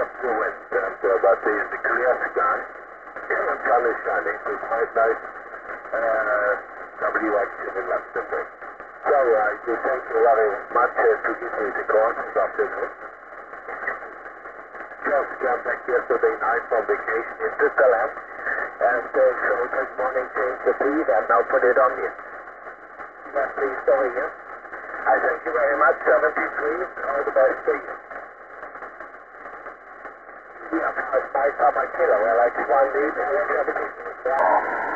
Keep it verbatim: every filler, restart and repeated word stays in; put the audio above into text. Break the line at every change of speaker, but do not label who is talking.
got fluent and uh, but the, the clear sky. Sun is shining, so it's quite nice. Uh, W action in Luxembourg. So I do thank you very much uh, to give me the call this afternoon. Just came back yesterday night from vacation in Switzerland and uh, so this morning changed the feed and now put it on you. That's the story here. I thank you very much, seventy-three, all the best to you. Yeah, five, five, five, kilo, I like one lead, and everything.